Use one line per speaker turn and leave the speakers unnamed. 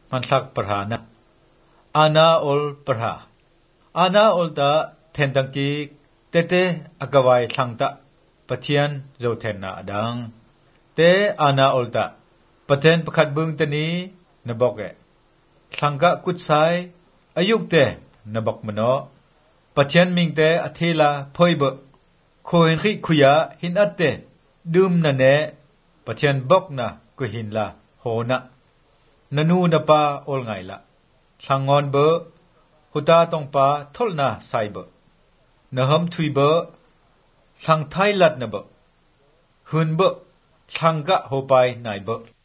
มันสักประหานะอาณาอลประหาอาณาอลตาเทนตังกีเตเตอากวายสังตะปะเทียนโจเทนนาดังเตอาณาอลตาปะเทนประคัดบึงตนีนบอกเอสังกะกุดไซอายุกเตนบอกมโนปะเทียนมิงเตอเทลาพอยเบโคเห็นขิคุยาหินอัตเตดุมนันเนปะเทียนบอกนะกุหินลาโหนะนันูนปาอลไงละสังงอนเบหุตาตองปาทอลนาไซเบนะฮัมทุยเบสังไทยลัดนะเบหุนเบสังกะโฮไปไนเบ